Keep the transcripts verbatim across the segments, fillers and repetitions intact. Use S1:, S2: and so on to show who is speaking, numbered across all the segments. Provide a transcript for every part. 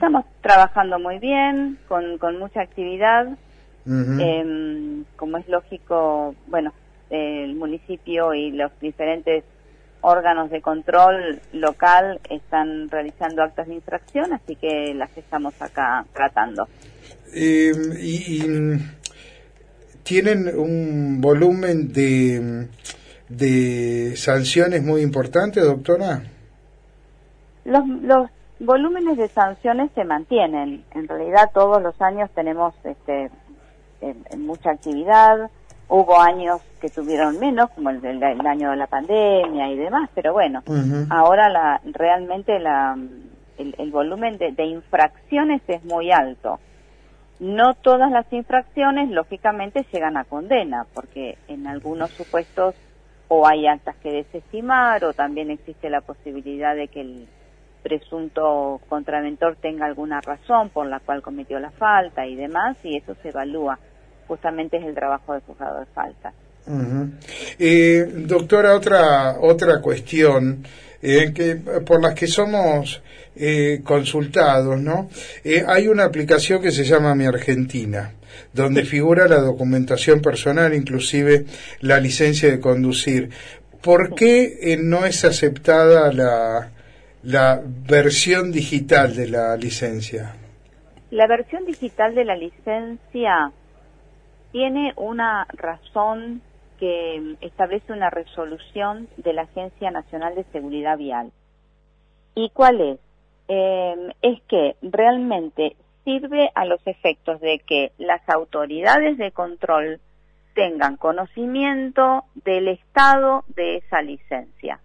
S1: Estamos trabajando muy bien, con, con mucha actividad.
S2: Uh-huh.
S1: Eh, como es lógico, bueno, eh, el municipio y los diferentes órganos de control local están realizando actas de infracción, así que las estamos acá tratando.
S2: Eh, y, y tienen un volumen de, de sanciones muy importante, doctora.
S1: Los, los volúmenes de sanciones se mantienen. En realidad todos los años tenemos este eh, mucha actividad. Hubo años que tuvieron menos, como el, el, el año de la pandemia y demás, pero bueno, uh-huh. ahora la realmente la el, el volumen de, de infracciones es muy alto. No todas las infracciones, lógicamente, llegan a condena, porque en algunos supuestos o hay actas que desestimar, o también existe la posibilidad de que el presunto contraventor tenga alguna razón por la cual cometió la falta y demás, y eso se evalúa. Justamente es el trabajo del juzgado de falta.
S2: Uh-huh. Eh, doctora, otra otra cuestión eh, que por las que somos eh, consultados, ¿no? Eh, hay una aplicación que se llama Mi Argentina, donde figura la documentación personal, inclusive la licencia de conducir. ¿Por qué eh, no es aceptada la la versión digital de la licencia?
S1: La versión digital de la licencia tiene una razón que establece una resolución de la Agencia Nacional de Seguridad Vial. ¿Y cuál es? Eh, es que realmente sirve a los efectos de que las autoridades de control tengan conocimiento del estado de esa licencia.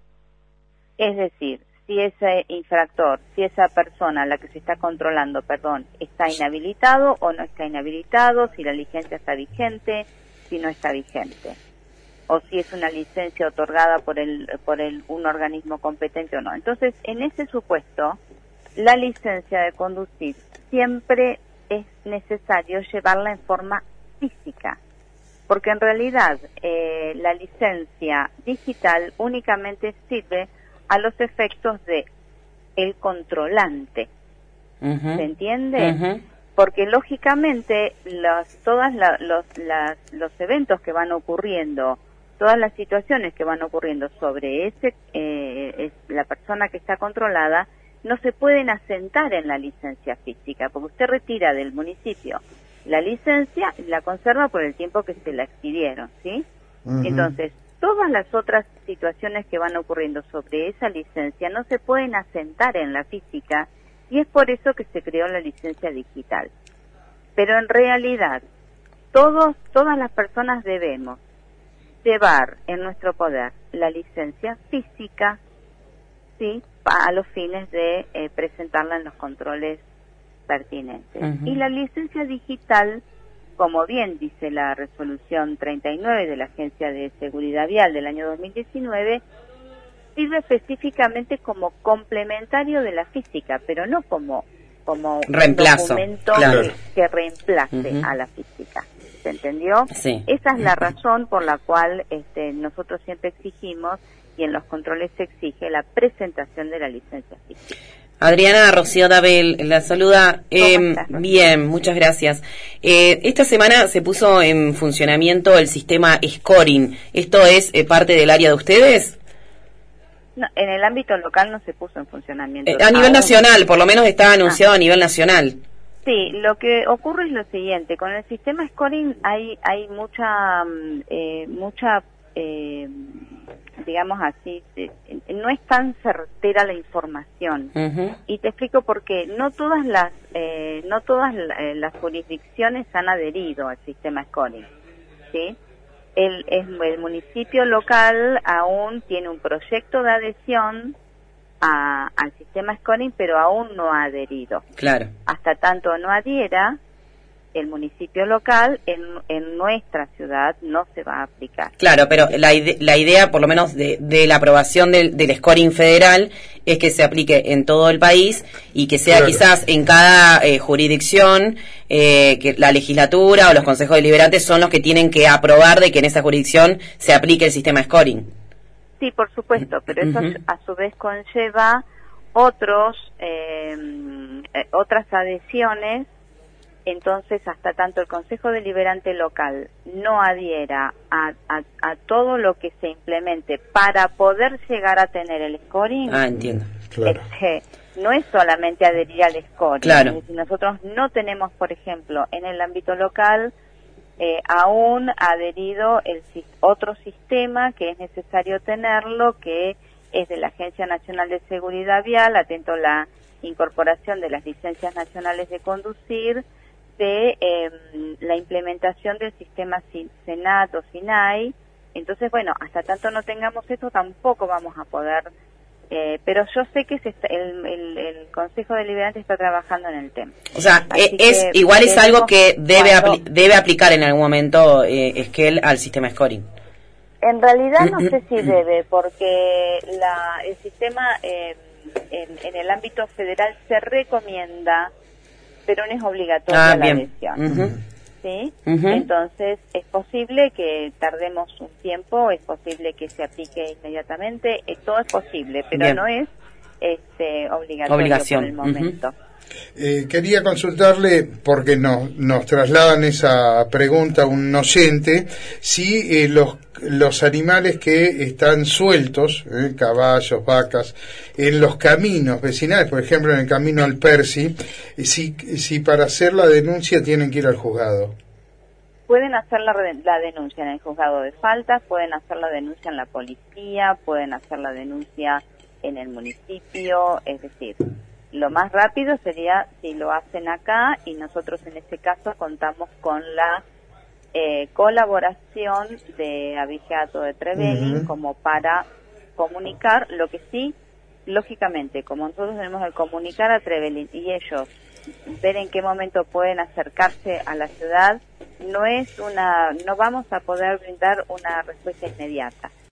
S1: Es decir, si ese infractor, si esa persona a la que se está controlando, perdón, está inhabilitado o no está inhabilitado, si la licencia está vigente, si no está vigente, o si es una licencia otorgada por el por el un organismo competente o no. Entonces, en ese supuesto, la licencia de conducir siempre es necesario llevarla en forma física, porque en realidad eh, la licencia digital únicamente sirve a los efectos de el controlante. Uh-huh. ¿Se entiende? Uh-huh. Porque lógicamente los, todas la, los, las, los eventos que van ocurriendo, todas las situaciones que van ocurriendo sobre ese eh, es la persona que está controlada, no se pueden asentar en la licencia física, porque usted retira del municipio la licencia y la conserva por el tiempo que se la expidieron, ¿sí? Uh-huh. Entonces, todas las otras situaciones que van ocurriendo sobre esa licencia no se pueden asentar en la física, y es por eso que se creó la licencia digital. Pero en realidad, todos, todas las personas debemos llevar en nuestro poder la licencia física, sí, a los fines de eh, presentarla en los controles pertinentes. Uh-huh. Y la licencia digital, como bien dice la resolución treinta y nueve de la Agencia de Seguridad Vial del año dos mil diecinueve, sirve específicamente como complementario de la física, pero no como, como
S3: reemplazo,
S1: un documento
S3: claro.
S1: que, que reemplace uh-huh. a la física. ¿Se entendió?
S3: Sí.
S1: Esa es la razón por la cual este, nosotros siempre exigimos, y en los controles se exige, la presentación de la licencia física.
S3: Adriana, Rocío Dabel, la saluda. Eh, bien, muchas gracias. Eh, esta semana se puso en funcionamiento el sistema scoring. ¿Esto es eh, parte del área de ustedes?
S1: No, en el ámbito local no se puso en funcionamiento.
S3: Eh, a nivel nacional, por lo menos está anunciado ah. a nivel nacional.
S1: Sí, lo que ocurre es lo siguiente. Con el sistema scoring hay hay mucha, eh, mucha eh, digamos así, eh, no es tan certera la información. Uh-huh. Y te explico por qué. No todas las eh, no todas la, las jurisdicciones han adherido al sistema scoring, ¿sí? El, el, el municipio local aún tiene un proyecto de adhesión a, al sistema scoring, pero aún no ha adherido.
S3: Claro.
S1: Hasta tanto no adhiera, el municipio local en, en nuestra ciudad no se va a aplicar.
S3: Claro, pero la, ide- la idea, por lo menos de, de la aprobación del, del scoring federal, es que se aplique en todo el país y que sea claro. quizás en cada eh, jurisdicción eh, que la legislatura o los consejos deliberantes son los que tienen que aprobar de que en esa jurisdicción se aplique el sistema scoring.
S1: Sí, por supuesto, pero eso uh-huh. a su vez conlleva otros eh, eh, otras adhesiones, entonces hasta tanto el Consejo Deliberante local no adhiera a, a, a todo lo que se implemente para poder llegar a tener el scoring,
S3: ah, entiendo.
S2: Claro.
S1: este, no es solamente adherir al scoring.
S3: Claro.
S1: Es decir, nosotros no tenemos, por ejemplo, en el ámbito local eh, aún adherido el otro sistema que es necesario tenerlo, que es de la Agencia Nacional de Seguridad Vial, atento a la incorporación de las licencias nacionales de conducir, de eh, la implementación del sistema SENAT o SINAI. Entonces, bueno, hasta tanto no tengamos esto, tampoco vamos a poder, eh, pero yo sé que se está, el, el, el Consejo Deliberante está trabajando en el tema.
S3: O sea,
S1: Así
S3: es
S1: que
S3: igual es algo que debe,
S1: cuando,
S3: apli debe aplicar en algún momento eh, Esquel al sistema scoring.
S1: En realidad no sé si debe, porque la, el sistema eh, en, en el ámbito federal se recomienda, pero no es obligatoria
S3: ah,
S1: la
S3: bien.
S1: adhesión.
S3: Uh-huh.
S1: ¿Sí?
S3: Uh-huh.
S1: Entonces, es posible que tardemos un tiempo, es posible que se aplique inmediatamente, eh, todo es posible, pero
S3: bien.
S1: no es este, obligatorio
S3: Obligación.
S1: por el momento.
S3: Uh-huh.
S2: Eh, quería consultarle, porque no, nos trasladan esa pregunta un oyente, si eh, los, los animales que están sueltos, eh, caballos, vacas, en los caminos vecinales, por ejemplo en el camino al Percy, eh, si, si para hacer la denuncia tienen que ir al juzgado.
S1: Pueden hacer la, la denuncia en el juzgado de faltas, pueden hacer la denuncia en la policía, pueden hacer la denuncia en el municipio, es decir, lo más rápido sería si lo hacen acá, y nosotros en este caso contamos con la eh, colaboración de Abigeato de Trevelin uh-huh. como para comunicar. Lo que sí, lógicamente, como nosotros tenemos que comunicar a Trevelin y ellos ver en qué momento pueden acercarse a la ciudad, no es una, no vamos a poder brindar una respuesta inmediata.